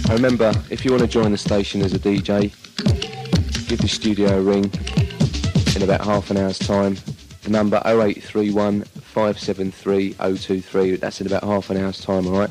Remember, if you want to join the station as a DJ, give the studio a ring in about half an hour's time. The number 0831 573 023. That's in about half an hour's time, alright?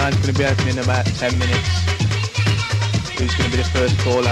line's going to be open in about 10 minutes. Who's going to be the first caller?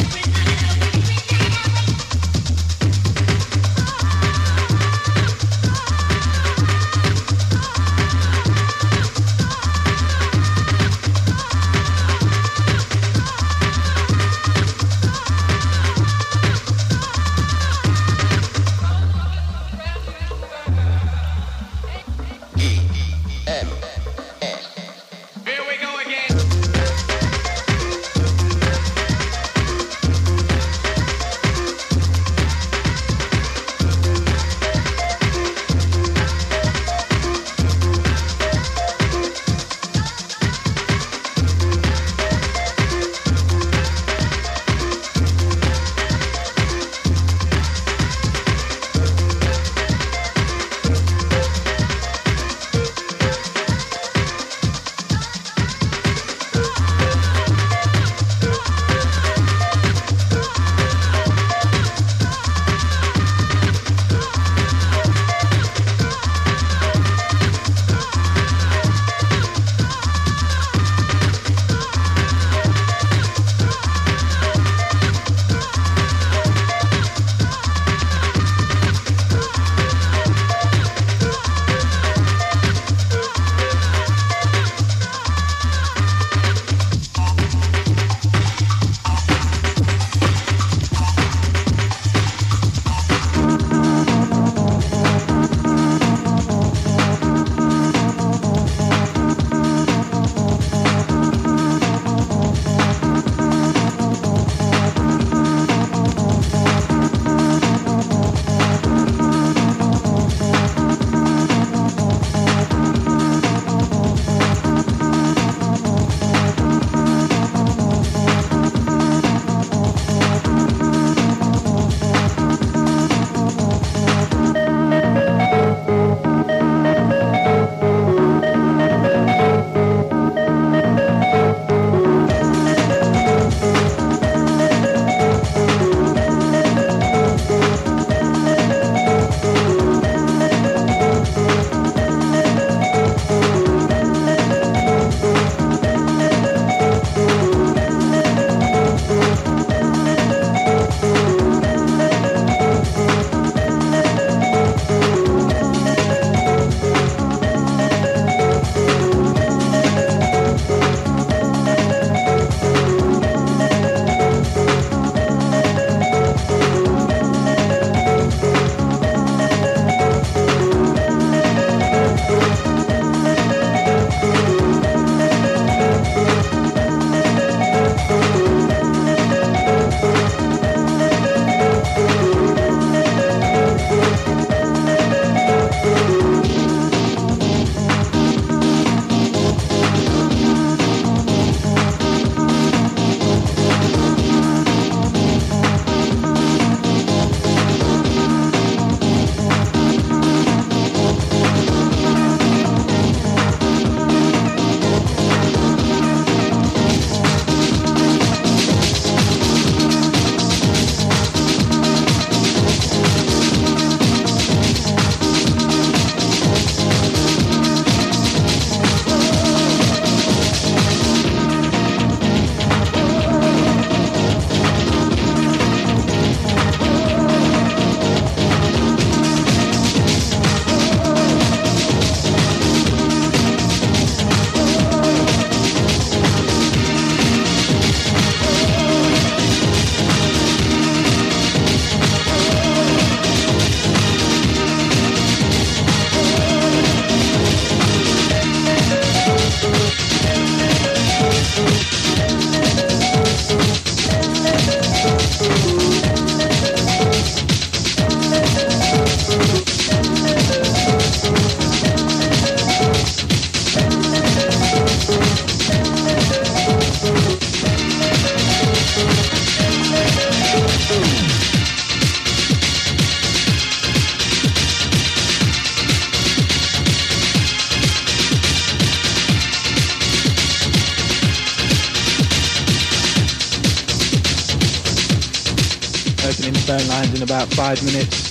opening phone lines in about 5 minutes.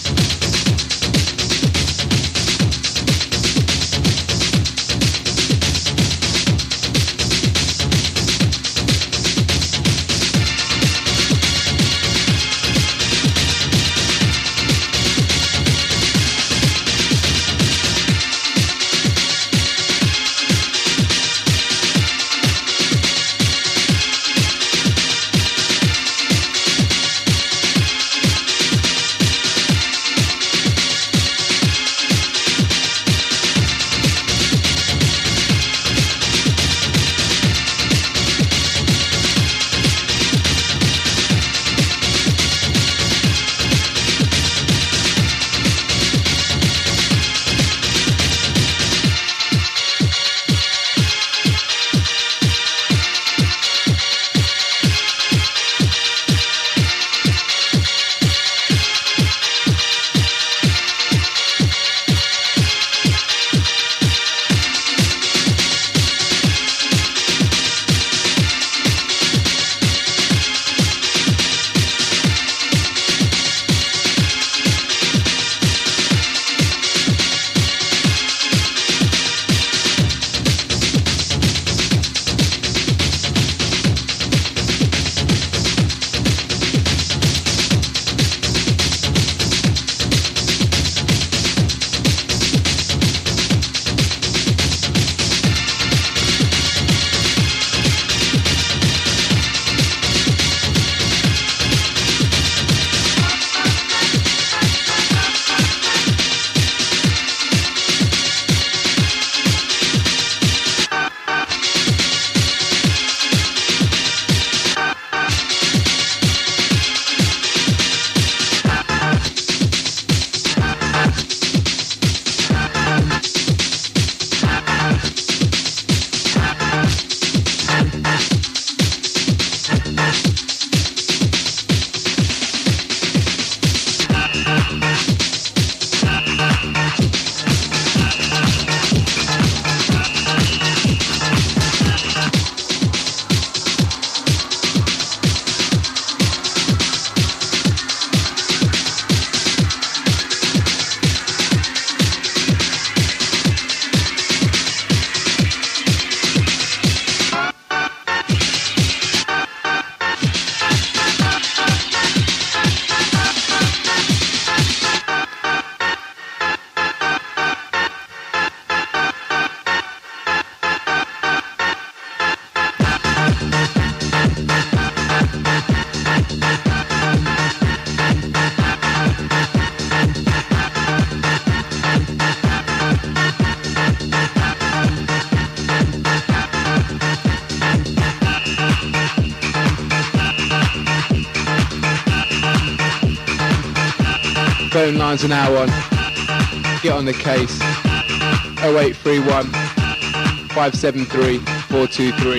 phone lines are now on. Get on the case. 0831 573 423.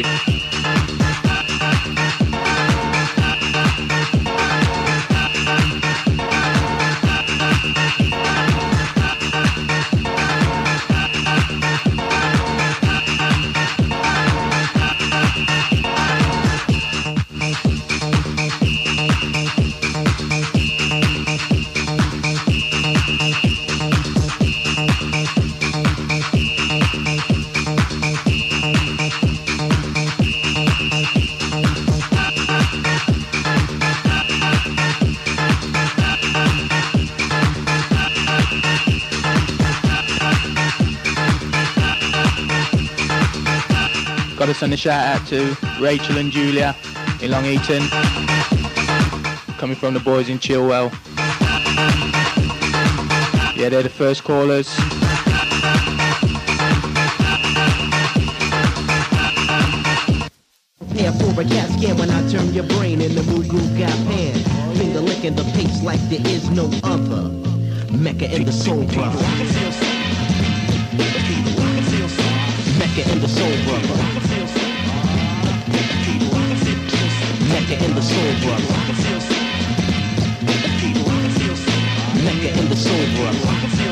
Got to send a shout out to Rachel and Julia in Long Eaton, coming from the boys in Chilwell. Yeah, they're the first callers. Prepare for a cat scan when I turn your brain in the mood groove got pan. Finger licking the pace like there is no other. Mecca in the soul brother. Mecca in the soul brother. Mecca in the soul brother. Mecca in the soul brother.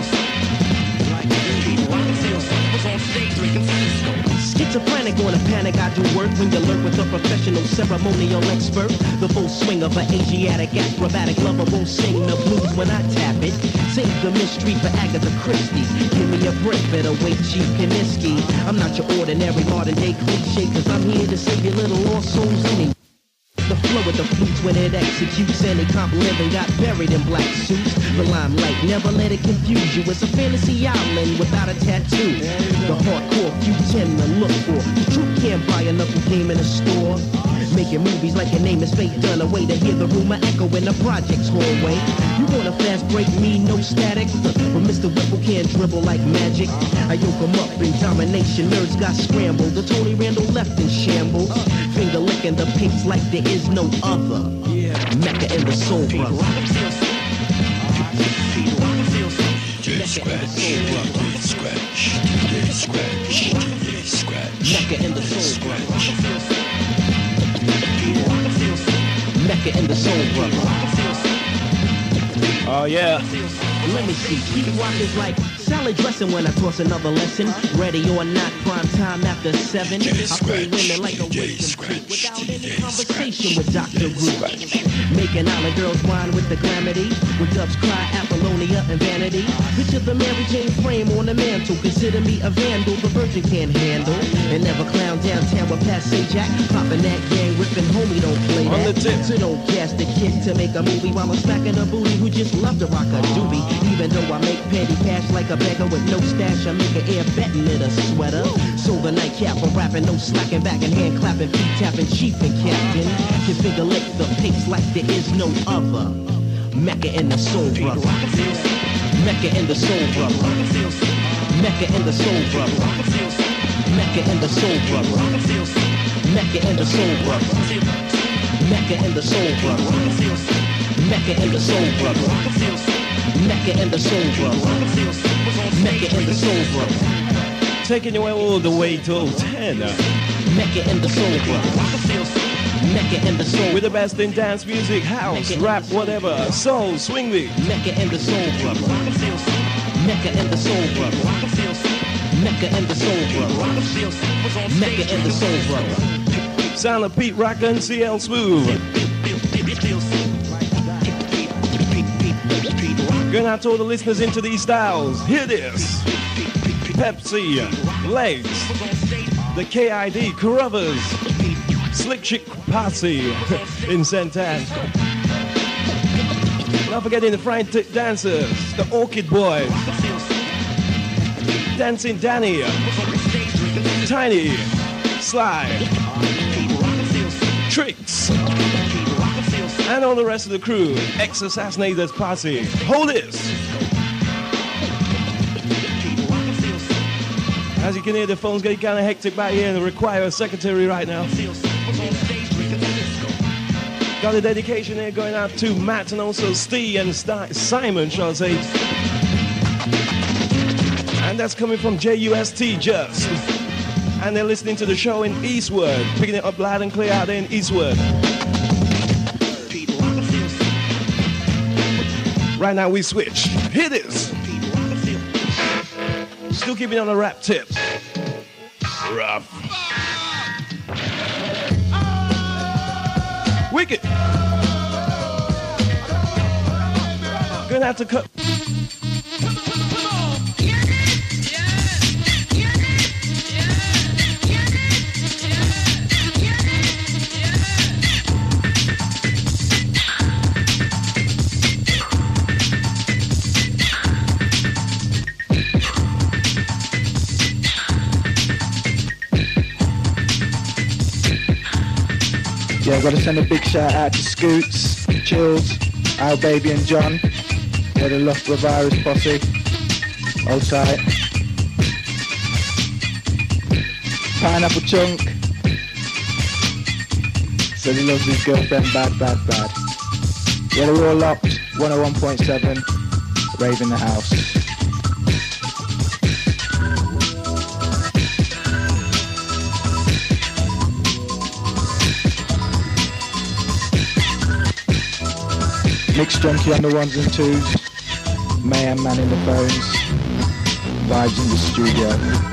Schizophrenic on a panic, I do work when you lurk with a professional ceremonial expert. The full swing of an Asiatic acrobatic lover won't sing the blues when I tap it. Save the mystery for Agatha Christie. Give me a break, better wait, Chief Kaniski. I'm not your ordinary modern day cliche, cause I'm here to save your little lost souls anyway. The flow of the flutes when it executes. Any comp living got buried in black suits. The limelight, never let it confuse you. It's a fantasy island without a tattoo. The hardcore few tend to look for. The truth can't buy a knuckle game in a store. Making movies like your name is Faith Dunaway. To hear the rumor echo in the project's hallway. You want a fast break, me no static. But Mr. Whipple can't dribble like magic. I yoke him up in domination. Nerds got scrambled. The Tony Randall left in shambles. Finger licking the pinks like there is no other. Mecca in the soul brother. Mecca in the soul brother. Mecca in the soul brother. Oh yeah. Let me see, Pete Rock is like salad dressing when I toss another lesson. Ready or not, prime time after 7. I play women like a wisdom creek without any conversation with Dr. Root. Making island girls whine with the glamity. When doves cry, Apollonia and vanity. Picture the Mary Jane frame on the mantle. Consider me a vandal the virgin can't handle. And never clown downtown with Passe Jack. Popping that gang, ripping homie, don't play On that. the tip. So don't cast a kid to make a movie while I'm smacking a booty who just love to rock a doobie. Even though I make petty cash like a beggar with no stash, I make an air betting in a sweater. So the nightcap for rapping, no slacking back and hand clapping, feet tapping, chief and captain. Can finger lick the pace like there is no other. Mecca in the soul brother. Mecca in the soul brother. Mecca in the soul brother. Mecca in the soul brother. Mecca in the soul brother. Mecca in the soul brother. Mecca in the soul brother. Mecca in the soul brother. Mecca in the soul brother. Taking you all the way to 10. Mecca in the soul brother. Mecca in the soul. With the best in dance music, house, rap, whatever, soul, swing beat. Mecca in the soul brother. Mecca in the soul brother. Mecca in the soul brother. Mecca in the soul brother. Sound of Pete Rock and CL Smooth. Going out to all the listeners into these styles. Hear this. Pepsi, Legs, the KID, Carruthers, Slick Chick Posse in Santan. Not forgetting the Frantic Dancers, the Orchid Boys, Dancing Danny, Tiny, Sly, Tricks, and all the rest of the crew, Ex-Assassinators Posse. Hold this! As you can hear, the phone's getting kind of hectic back here and require a secretary right now. Got a dedication here going out to Matt and also Steve and Simon, shall I say. And that's coming from JUST Just. And they're listening to the show in Eastwood, picking it up loud and clear out there in Eastwood. Right now we switch. Here it is. Still keeping on the rap tip. Rough. Wicked. Gonna have to cut. Yeah, got to send a big shout out to Scoots, Chills, Al Baby and John. They're the Lost Virus posse. Hold tight. Pineapple Chunk. So he loves his girlfriend bad, bad, bad. Yeah, they're all locked. 101.7. Rave in the house. Mix Junkie on the ones and twos, Mayhem Man in the phones, vibes in the studio.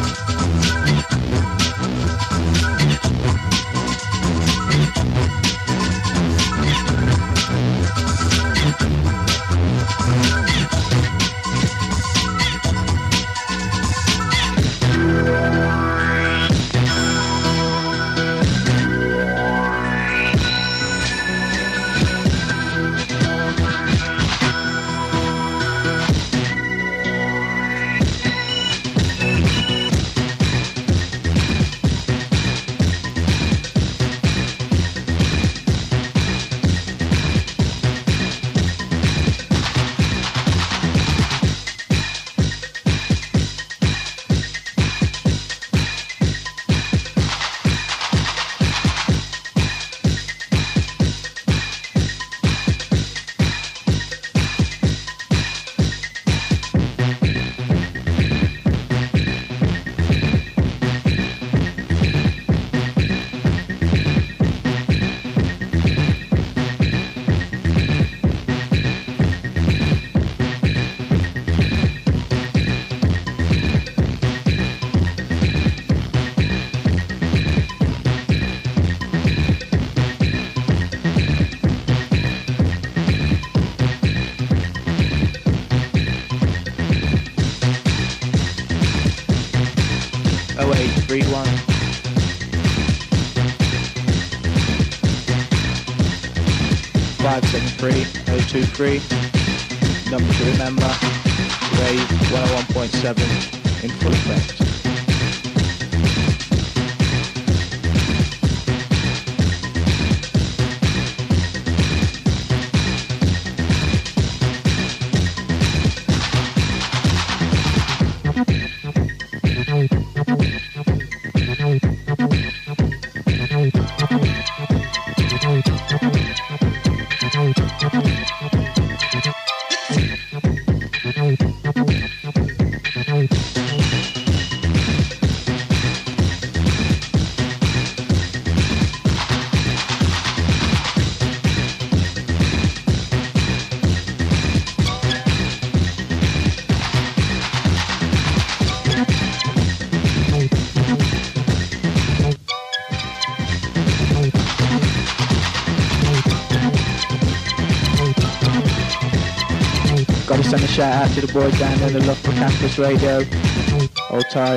Number to remember, Rave 101.7 in full effect. Send a shout out to the boys down there, the Love for Campus Radio. Hold tight.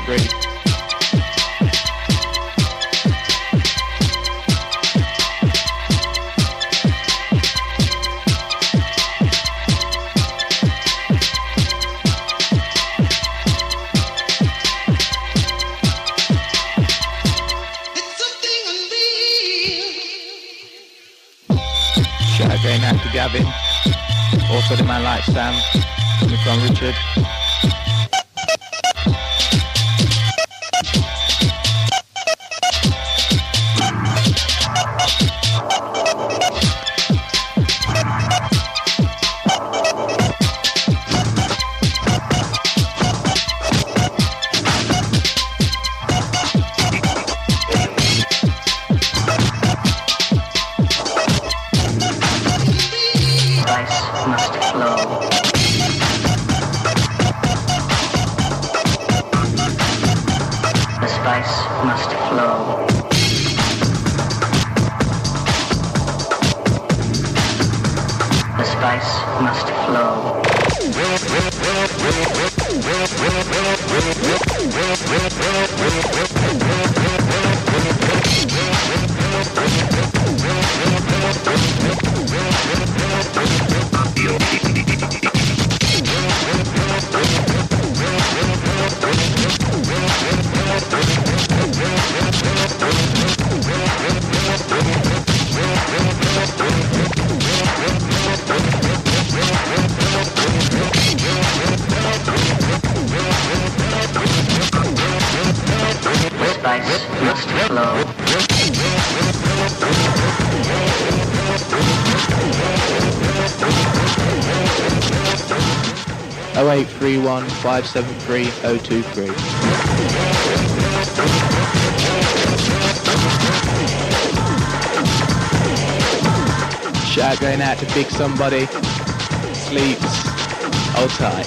573. Going out to Gavin, also the man like Sam, coming from Richard. Oh 0831 573 023. Shout going out to Big Somebody, Sleeps, hold tight.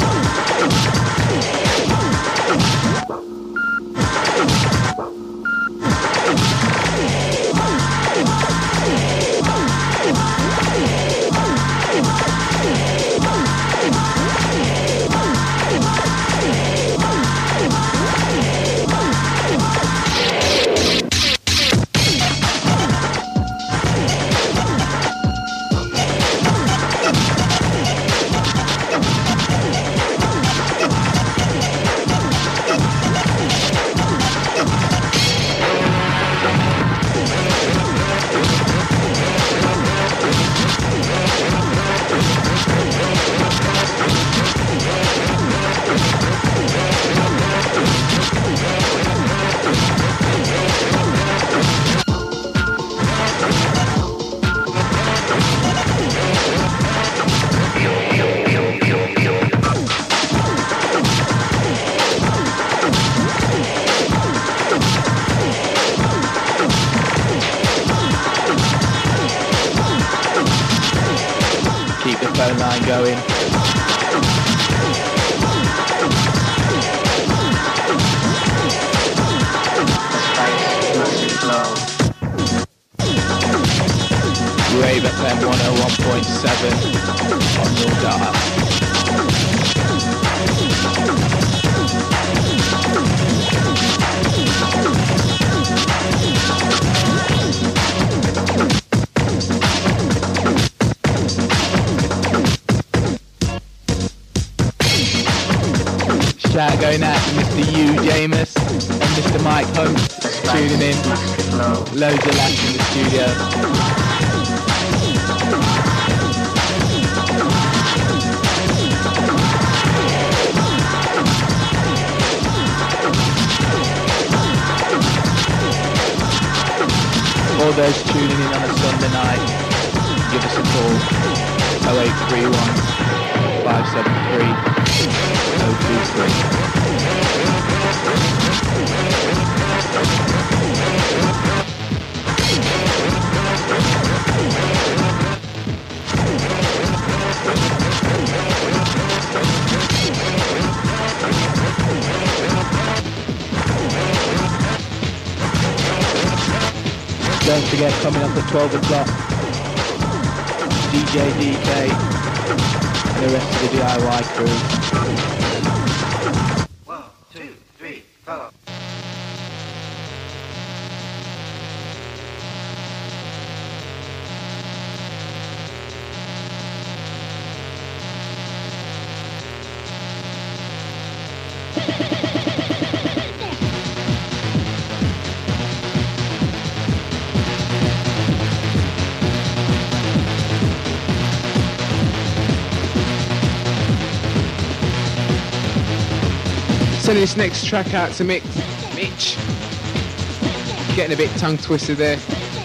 phone line going. Wave FM 101.7 on your dial. Shout going out to Mr. U. James and Mr. Mike Hunt tuning in. Loads of lads in the studio. All those tuning in on a Sunday night, give us a call. 0831 573 023. Don't forget, coming up at 12 o'clock, DJ DK and the rest of the DIY crew. 1, 2, 3. Sending this next track out to Mitch. Getting a bit tongue twisted there.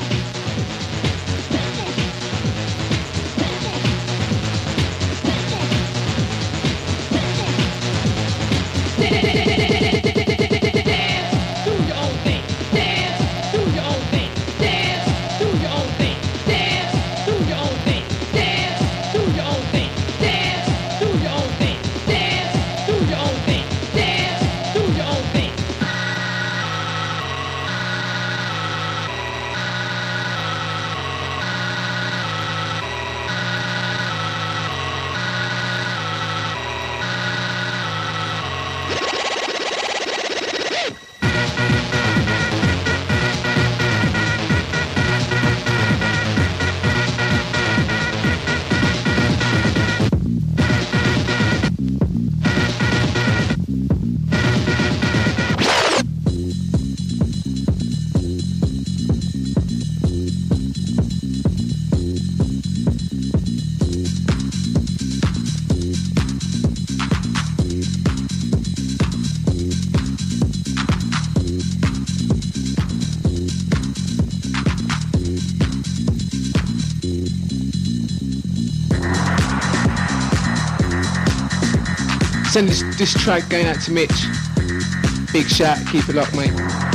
Send this track going out to Mitch. Big shout, keep it locked, mate.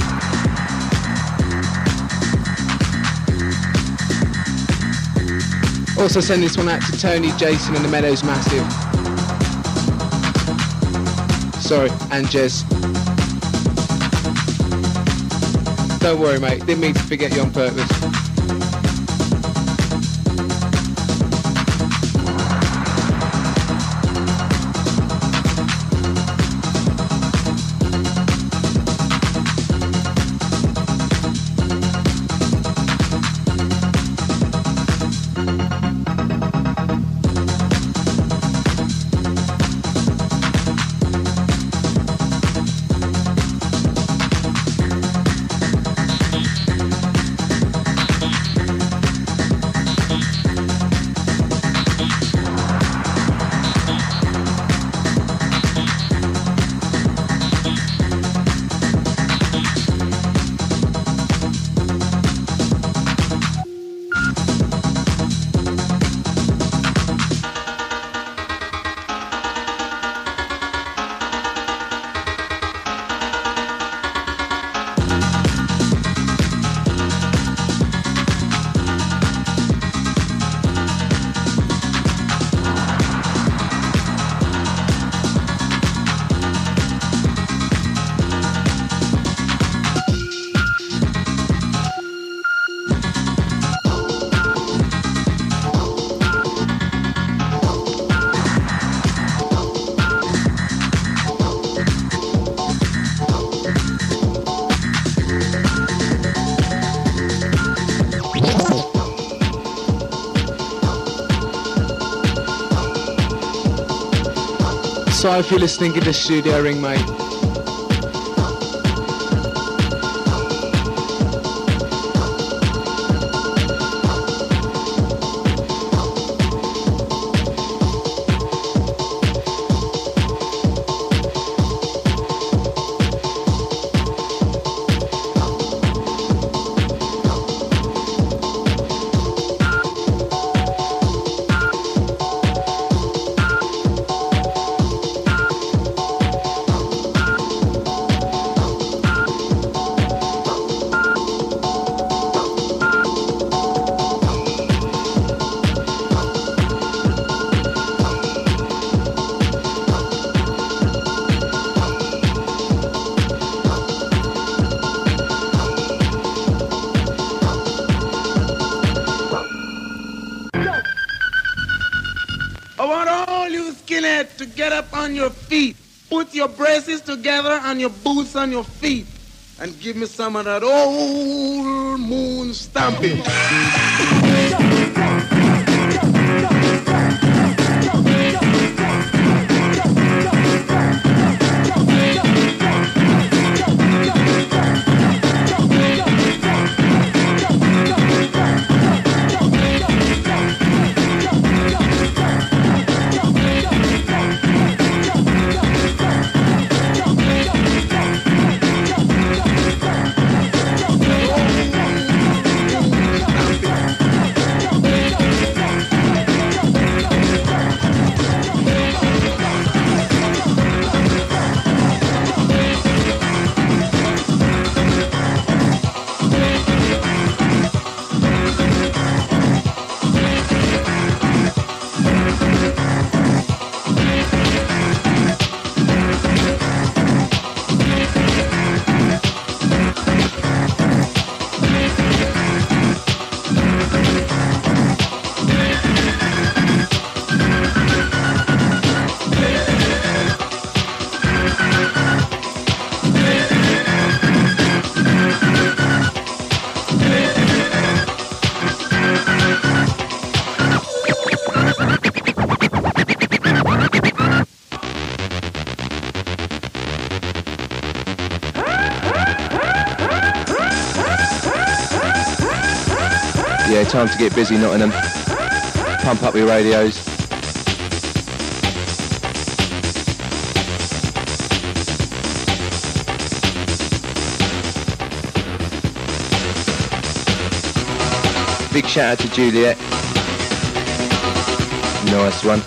Also send this one out to Tony, Jason and the Meadows Massive. Sorry, and Jez. Don't worry, mate, didn't mean to forget you on purpose. So if you're listening, give the studio a ring, mate. To get up on your feet. Put your braces together and your boots on your feet. And give me some of that old moon stomping. Yeah, time to get busy, Nottingham. Pump up your radios. Big shout out to Juliet. Nice one.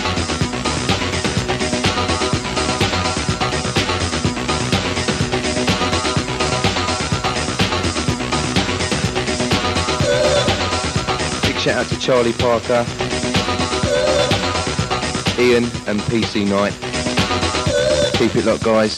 Big shout out to Charlie Parker, Ian and PC Knight. Keep it locked, guys.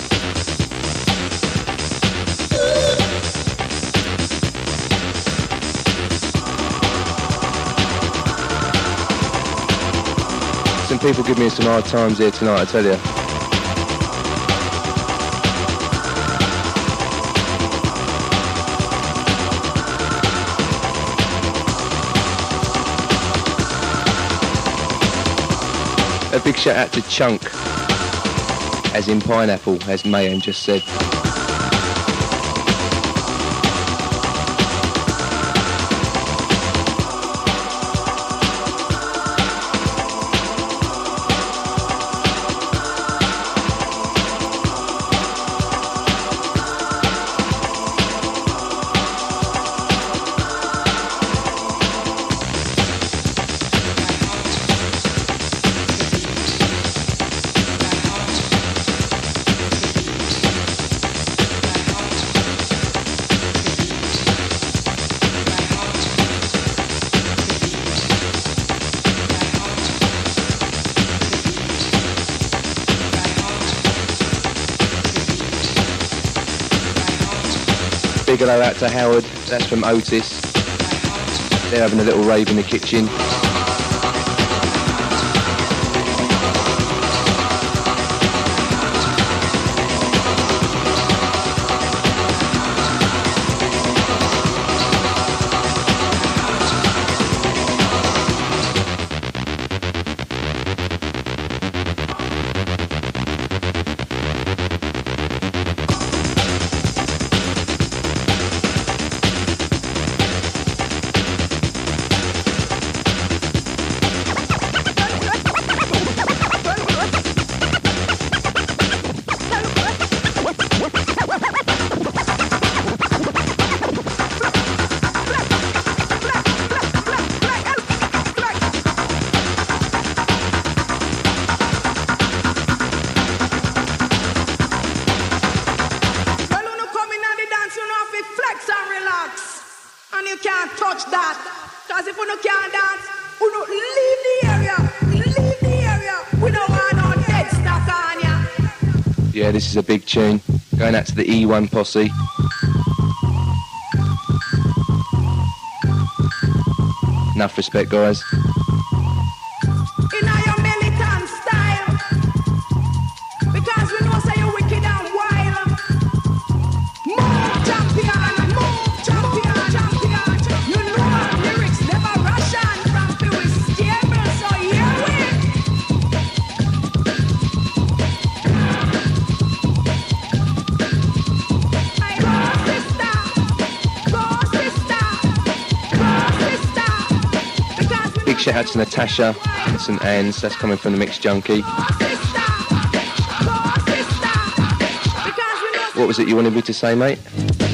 Some people give me some hard times here tonight, I tell you. A big shout out to Chunk, as in pineapple, as Mayhem just said. Big hello out to Howard, that's from Otis. They're having a little rave in the kitchen. Yeah, this is a big tune. Going out to the E1 posse. Enough respect, guys. Shout out to Natasha and St Anne's, that's coming from the Mixed Junkie. What was it you wanted me to say, mate?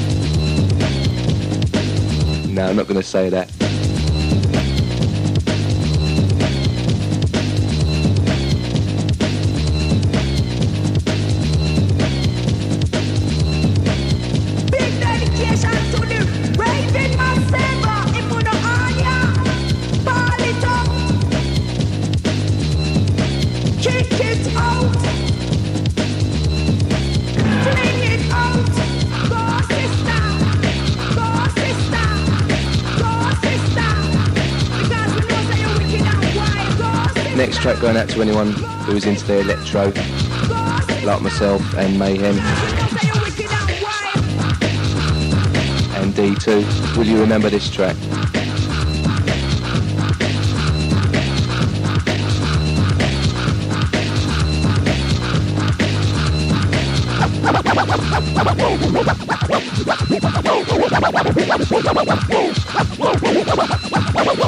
No, I'm not going to say that. Next track going out to anyone who is into the electro, like myself and Mayhem. And D2, will you remember this track?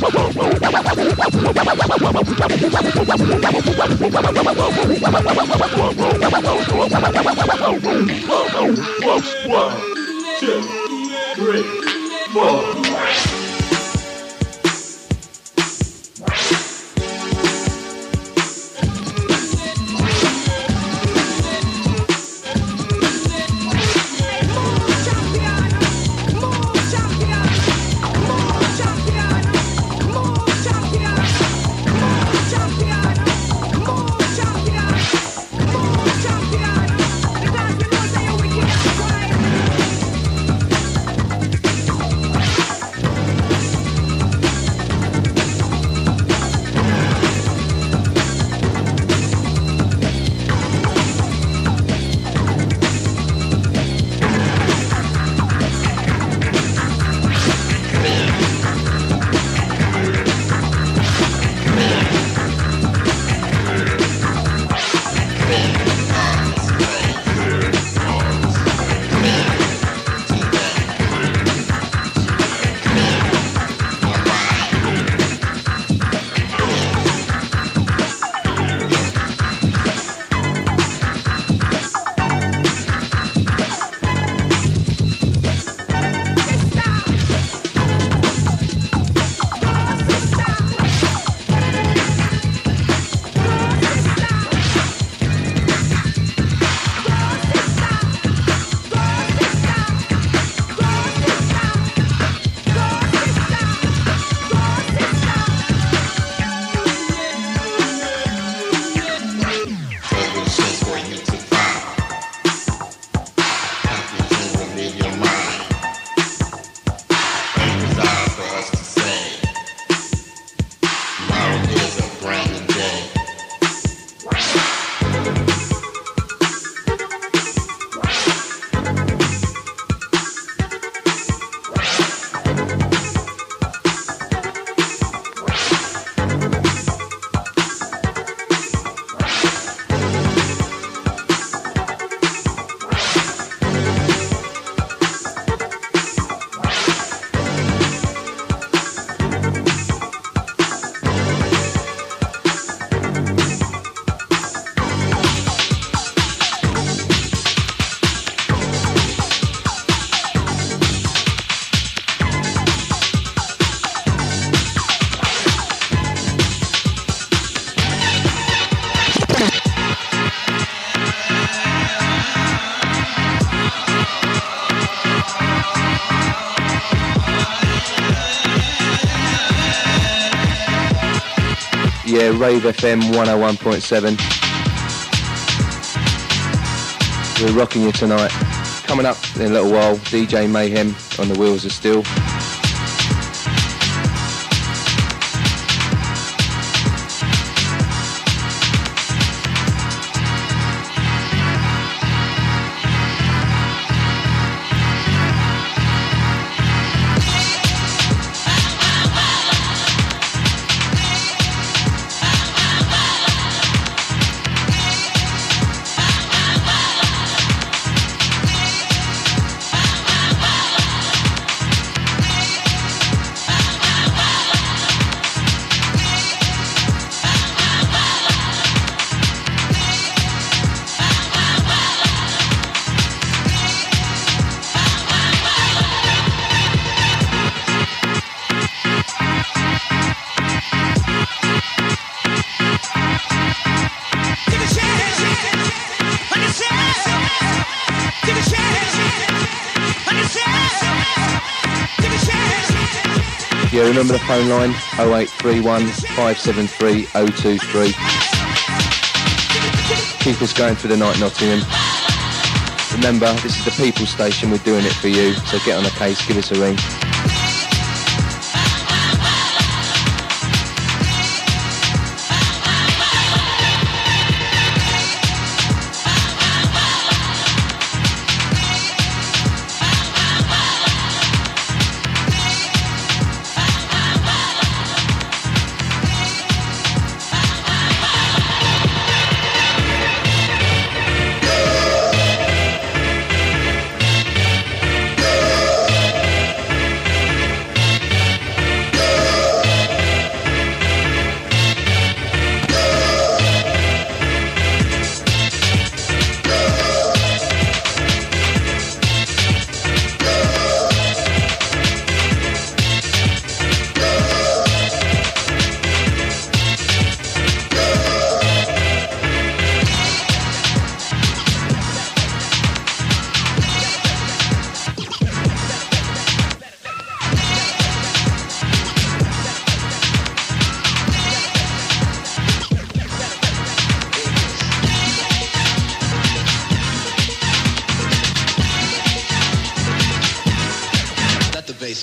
Yeah, Rave FM 101.7. We're rocking you tonight. Coming up in a little while, DJ Mayhem on the Wheels of Steel. Yeah, remember the phone line 0831 573 023. Keep us going for the night, Nottingham. Remember, this is the People's Station, we're doing it for you, so get on the case, give us a ring.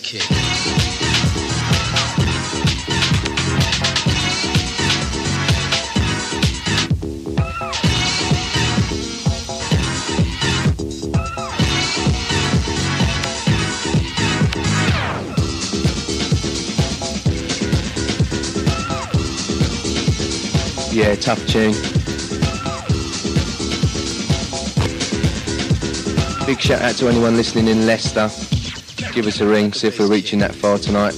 kick. Yeah, tough tune. Big shout out to anyone listening in Leicester. Give us a ring, see if we're reaching that far tonight.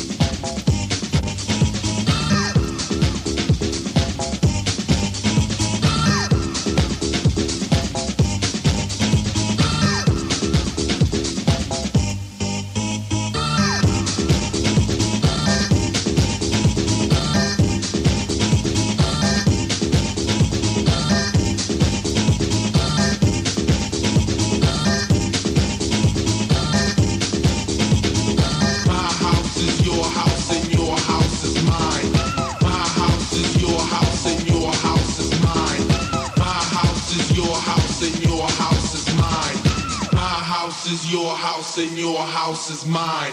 And your house is mine.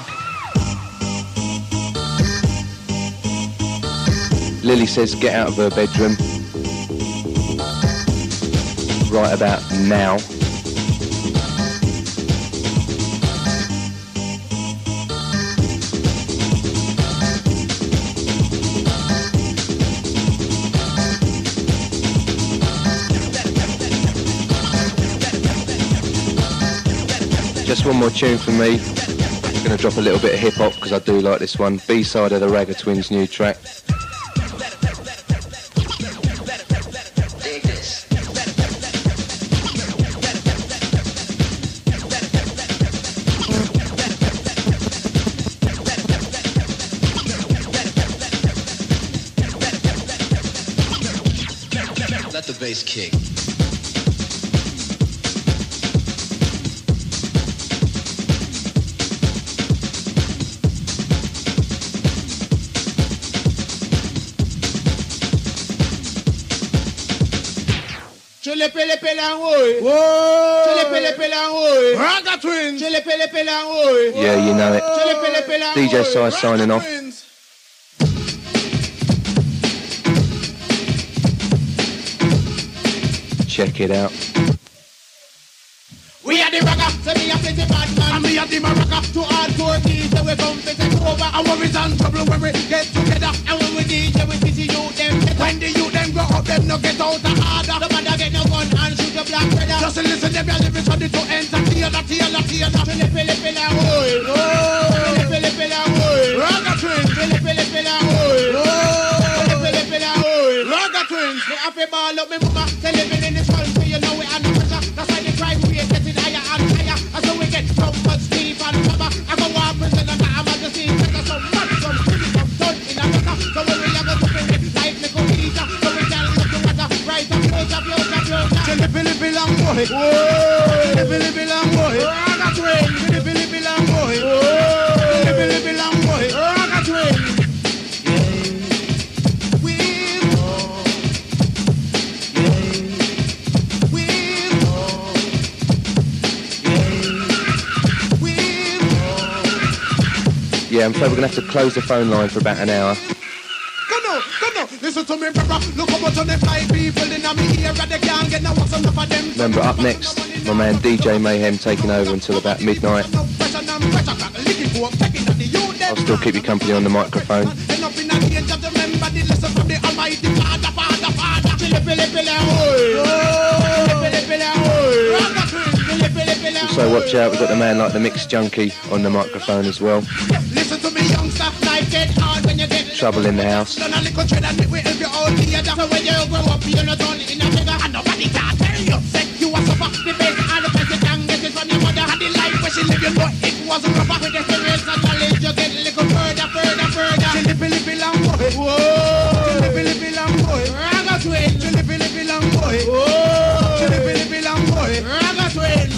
Lily says get out of her bedroom right about now. Just one more tune from me. I'm going to drop a little bit of hip hop because I do like this one. B-side of the Ragga Twins' new track. Let the bass kick. Chile pele pele ahoy. Chile pele pele ahoy. Ragga Twins. Chile pele pele ahoy. Yeah, you know it. Chile pele pele ahoy. DJ Size signing off. Check it out. We are the Ragga, so me a pretty bad man. And me a the Maraca, to hardcore DJ, we come to take over. Our worries and trouble when we get together. And when we DJ, we see you them. When the youth them grow up, them no get out of order. The man get no gun and shoot a black brother. Just listen, them your lyrics on the to enter. Theater. Pele pele pele ahoy. Pele pele pele ahoy. Ragga Twins. Pele pele pele ahoy. Pele pele pele ahoy. Ragga Twins. Me have a ball up, me mama. Tell living in this country, you know we under pressure. That's why the crime rate getting higher and higher. And so we get so much sleep and cover. I go war prison and I'm at the scene. Take us some fun, some pretty, some done in a better. So when we have a super like little Peter. So we can look to water. Right up, future. Chili pili pili and boy. Chili pili pili and boy. Ragga Twins. Chili pili pili and boy. Chili pili pili and boy. Ragga Twins. Yeah, I'm afraid we're going to have to close the phone line for about an hour. Listen to me, brother. Look how much on them fly people in me ear, they can't get no what's enough of them. Remember, up next, my man DJ Mayhem taking over until about midnight. I'll still keep you company on the microphone. Also, watch out, we've got the man like the Mix Junkie on the microphone as well. Listen to me, youngster, life get hard when you get Trouble in the house. done a little trade and it will help you all together. So when you grow up, you're not done in a figure. And nobody can tell you. Set you a suffer. The best and the best you can get it from your mother. And the life where she live, you know it wasn't proper. With experience and knowledge, you get a little further. Chili pili pili and boy. Whoa. Chili pili pili and boy. Ragga Twins. Chili pili pili and boy. Whoa. Chili pili pili and boy. Ragga Twins.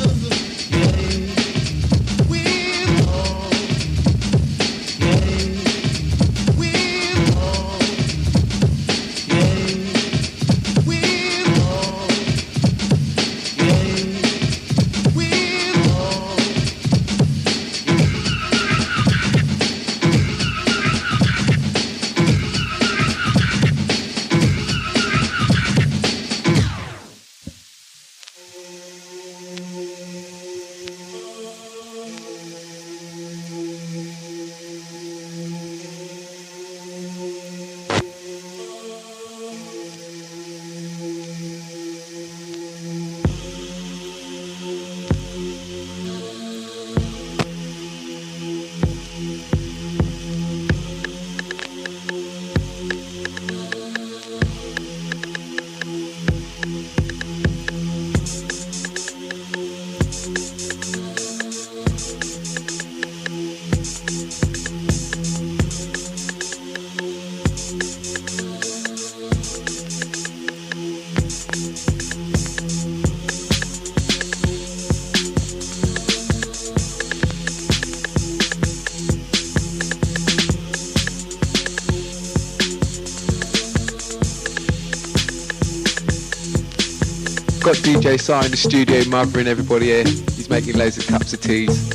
got DJ Si in the studio mothering everybody here. He's making loads of cups of teas.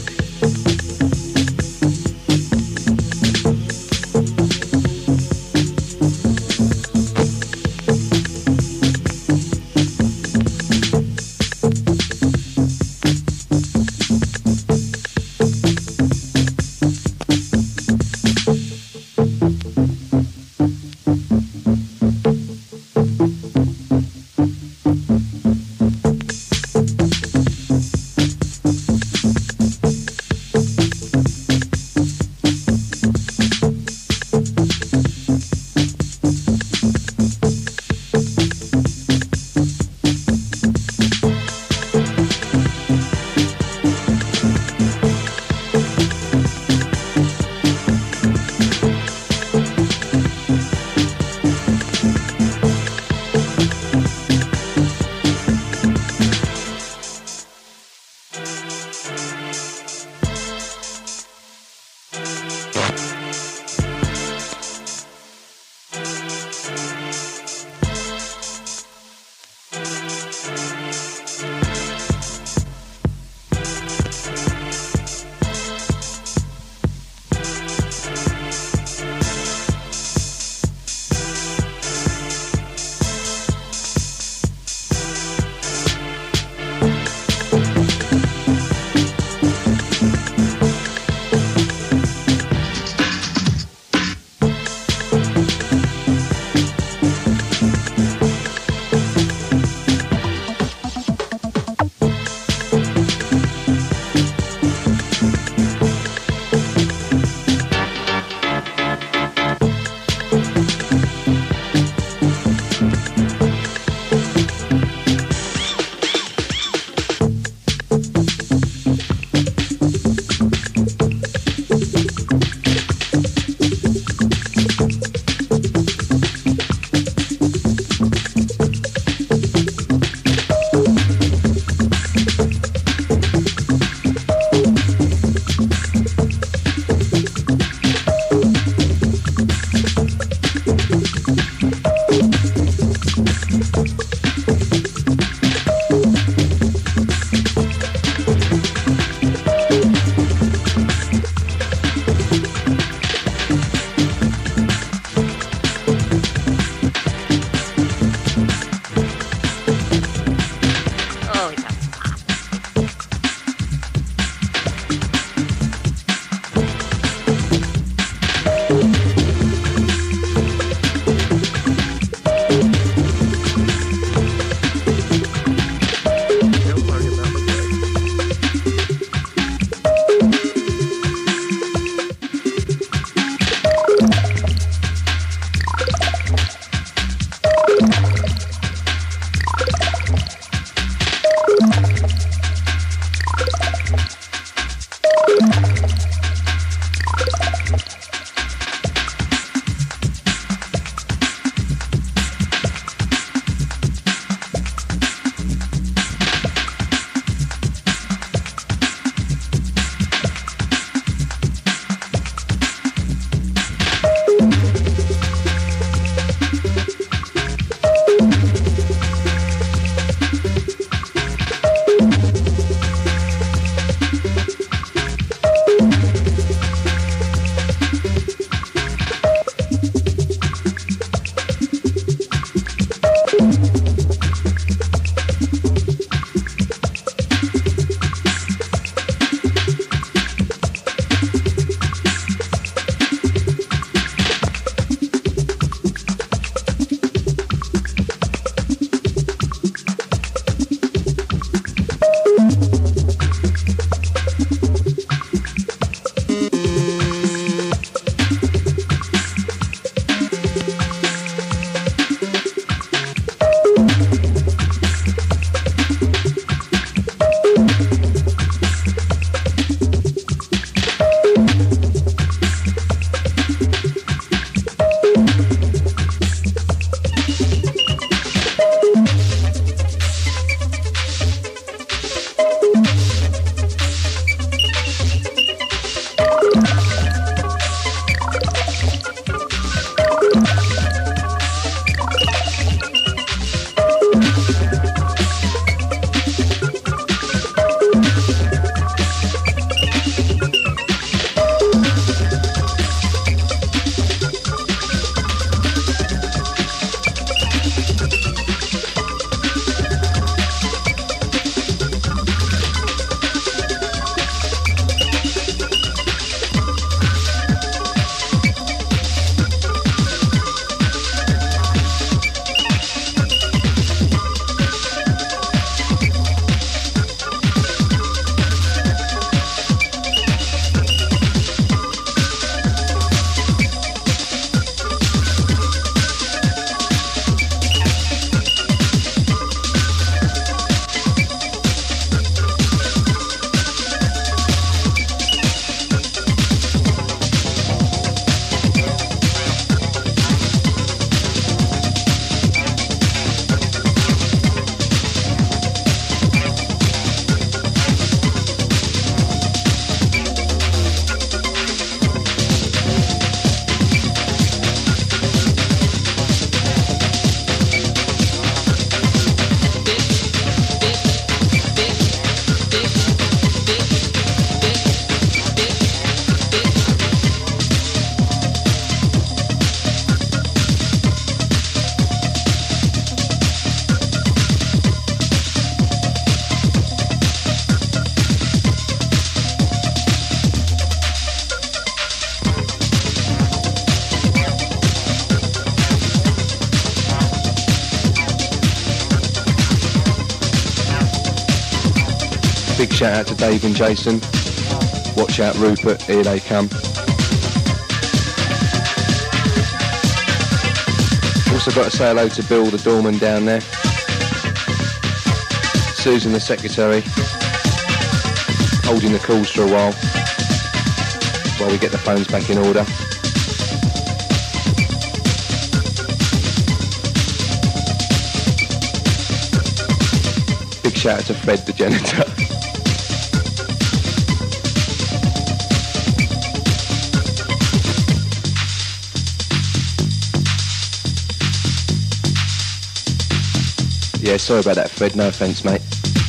shout out to Dave and Jason. Watch out Rupert, here they come. Also got to say hello to Bill the doorman down there. Susan the secretary, holding the calls for a while we get the phones back in order. Big shout out to Fred the janitor. Yeah, sorry about that, Fred. No offence, mate.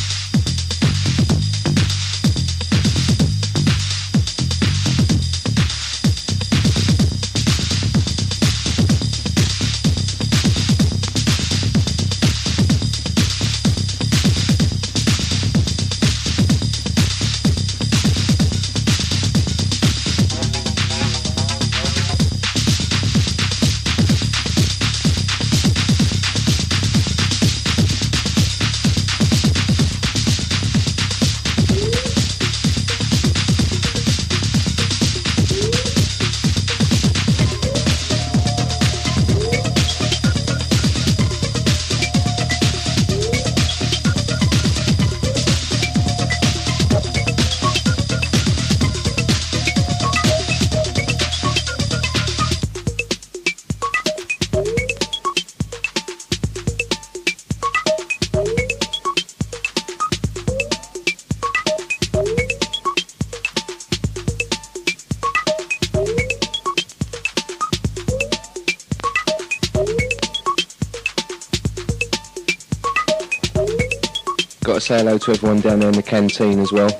Got to say hello to everyone down there in the canteen as well.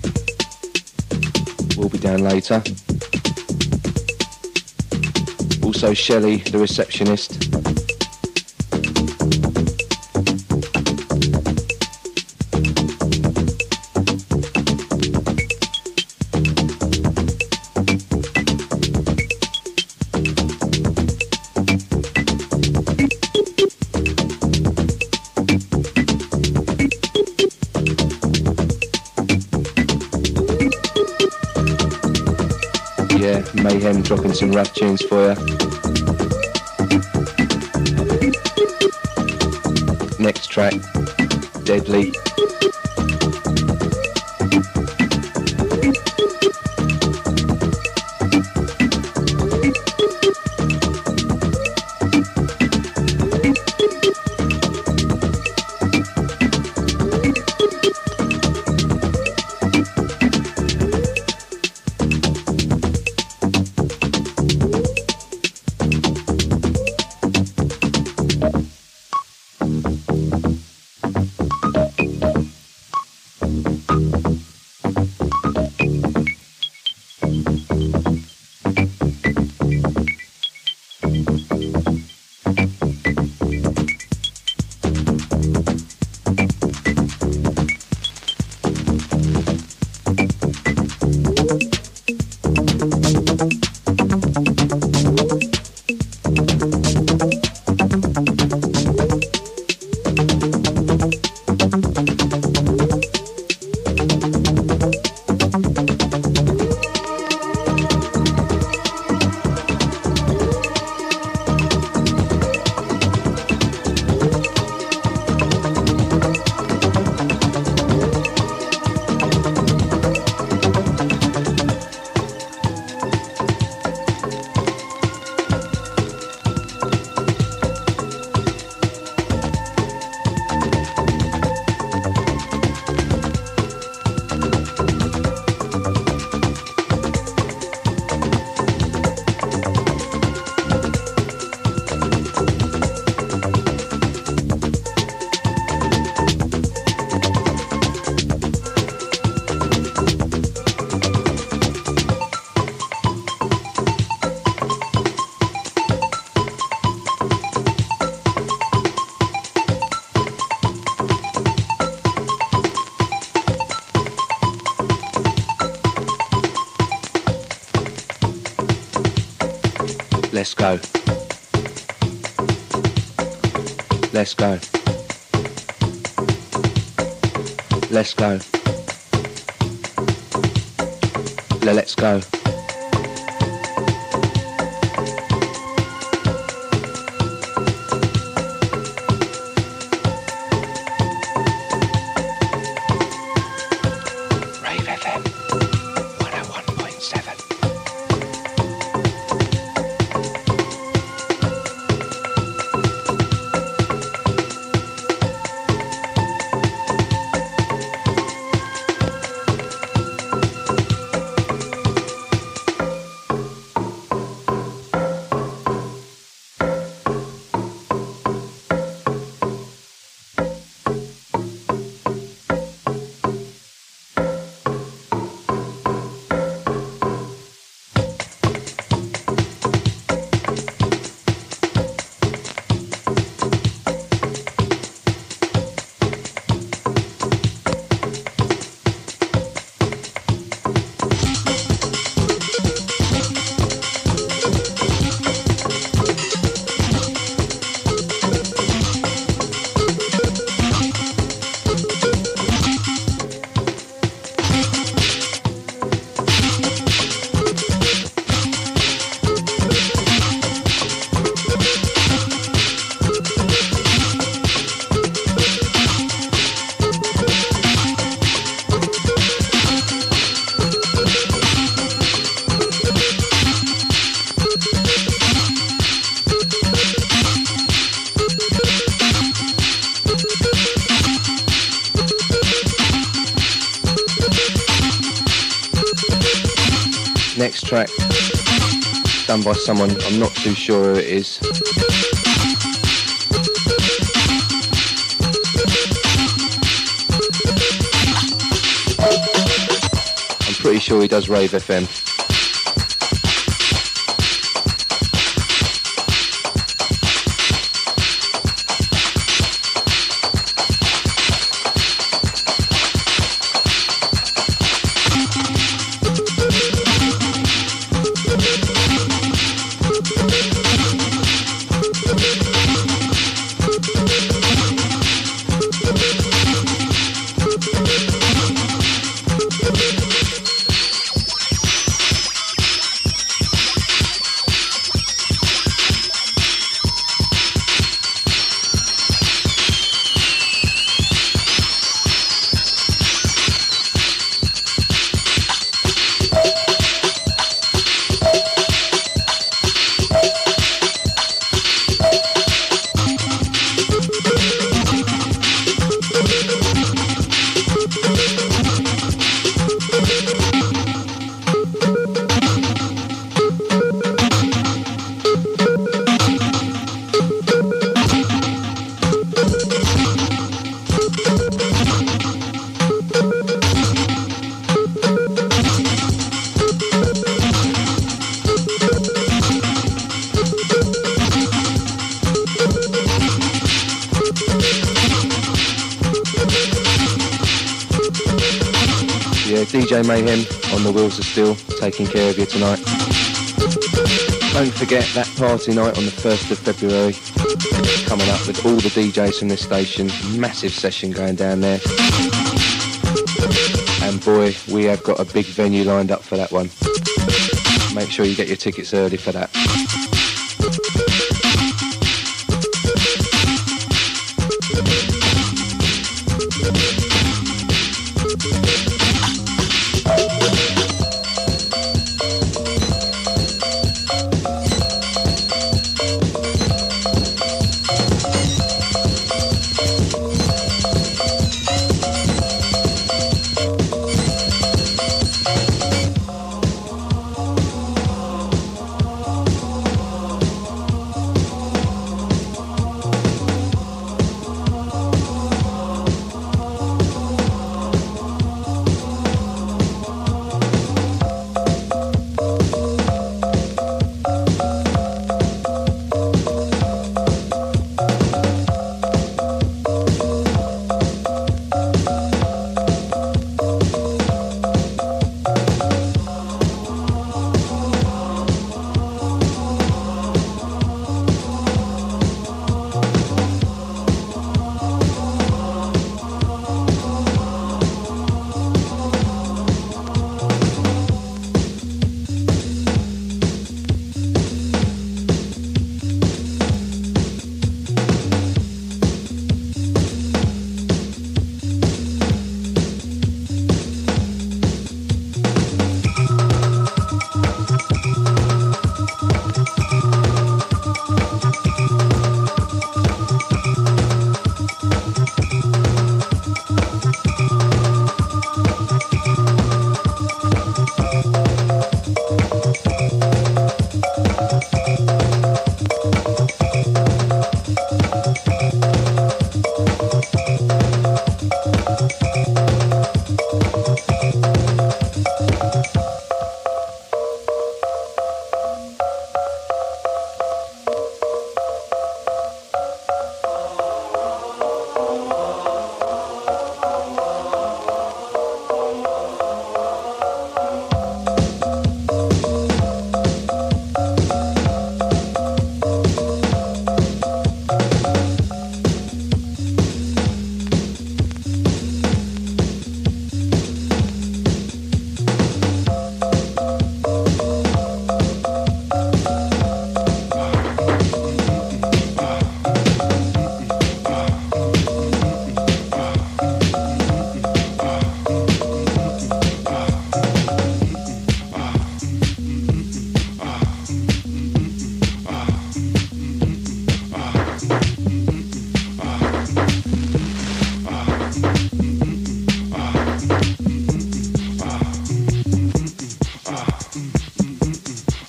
We'll be down later. Also Shelley, the receptionist. Mayhem dropping some rap tunes for you. Next track, Deadly. Let's go. Let's go. Let's go. Let's go. Next track, done by someone, I'm not too sure who it is. I'm pretty sure he does Rave FM. DJ Mayhem on the Wheels of Steel, taking care of you tonight. Don't forget that party night on the 1st of February, coming up with all the DJs from this station, massive session going down there. And boy, we have got a big venue lined up for that one. Make sure you get your tickets early for that.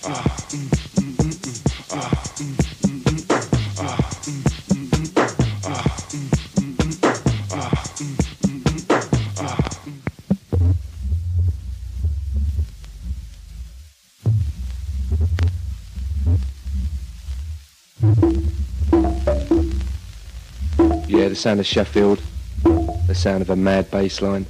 Yeah, the sound of Sheffield, the sound of a mad bass line.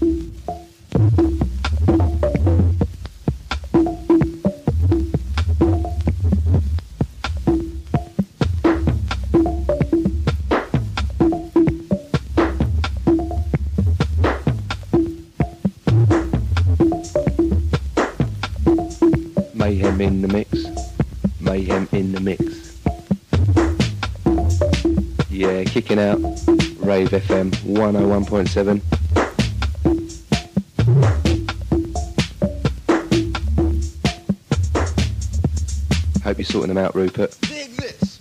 Mayhem in the mix, mayhem in the mix. Yeah, kicking out Rave FM 101.7. Hope you're sorting them out, Rupert. Dig this.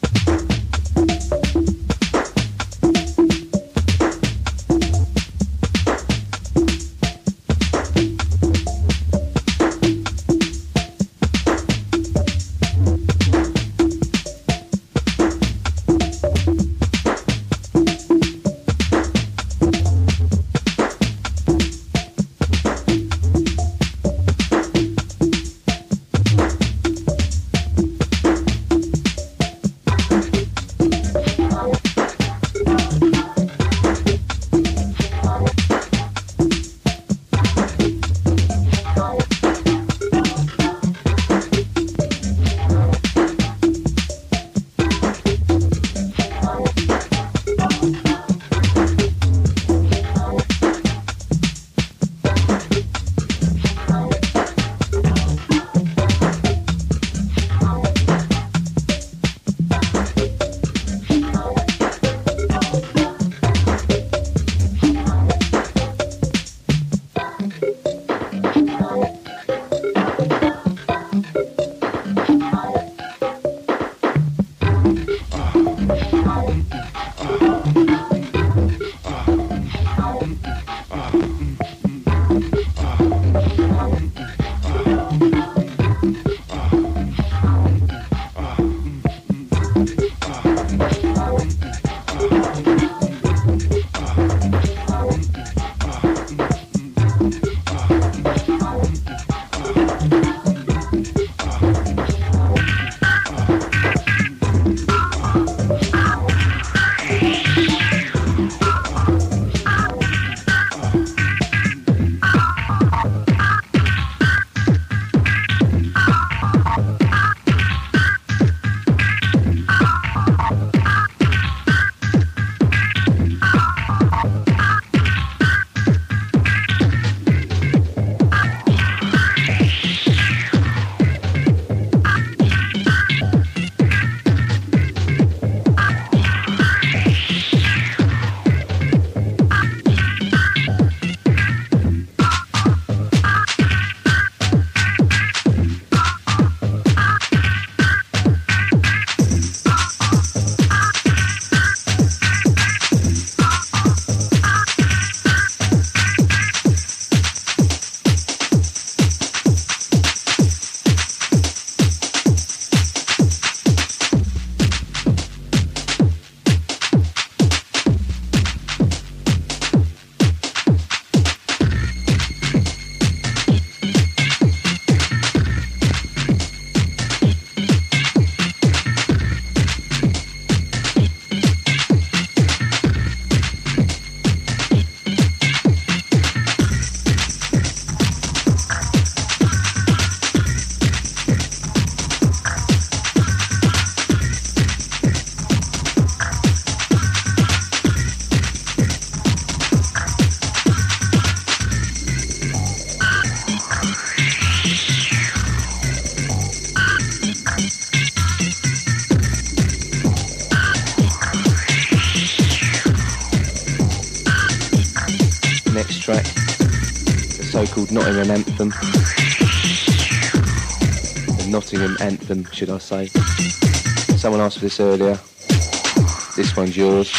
so-called Nottingham Anthem. The Nottingham Anthem, should I say. Someone asked for this earlier. This one's yours.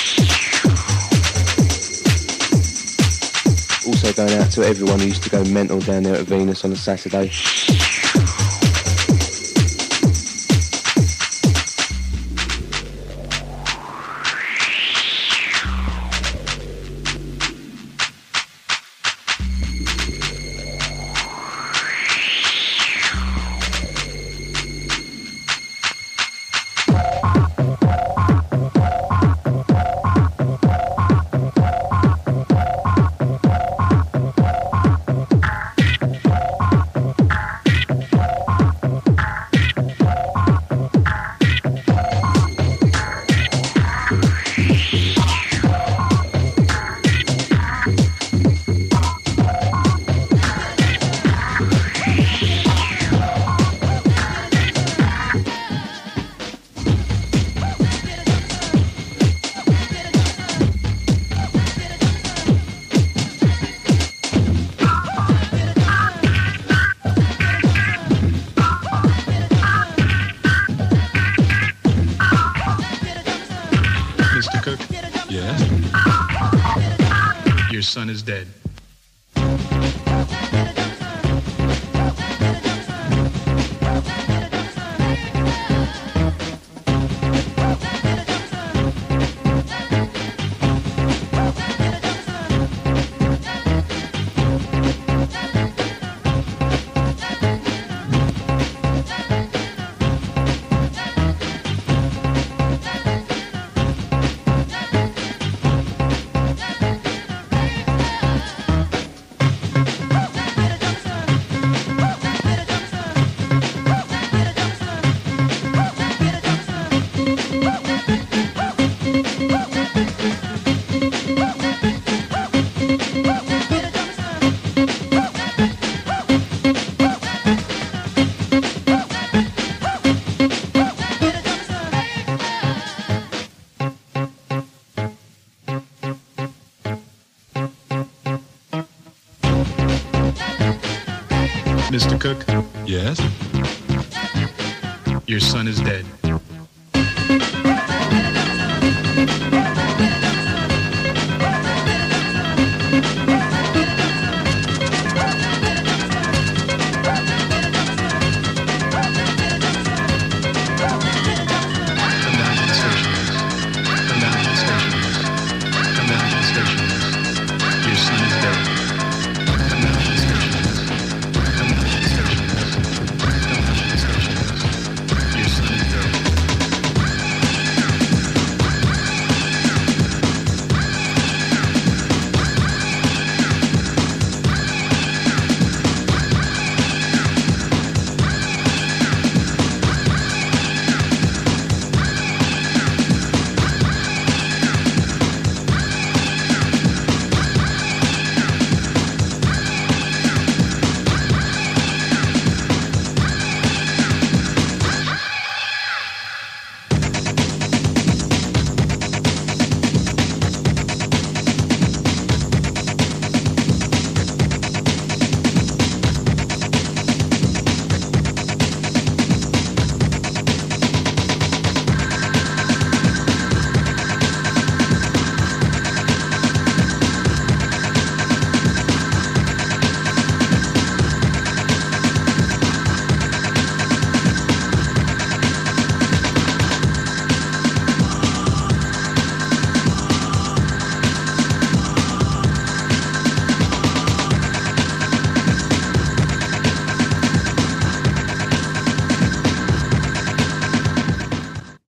Also going out to everyone who used to go mental down there at Venus on a Saturday. Your son is dead. Mr. Cook? Yes? Your son is dead.